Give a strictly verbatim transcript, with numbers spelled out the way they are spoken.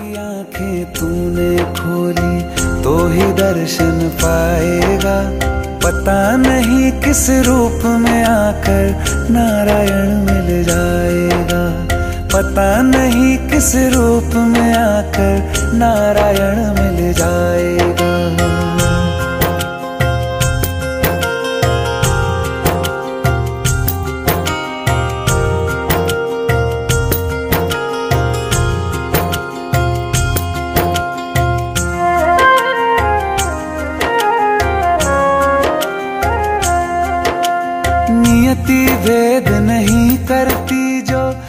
की आंखें तूने खोली तो ही दर्शन पाएगा, पता नहीं किस रूप में आकर नारायण मिल जाएगा, पता नहीं किस रूप में आकर नारायण मिल जाएगा। नियति भेद नहीं करती जो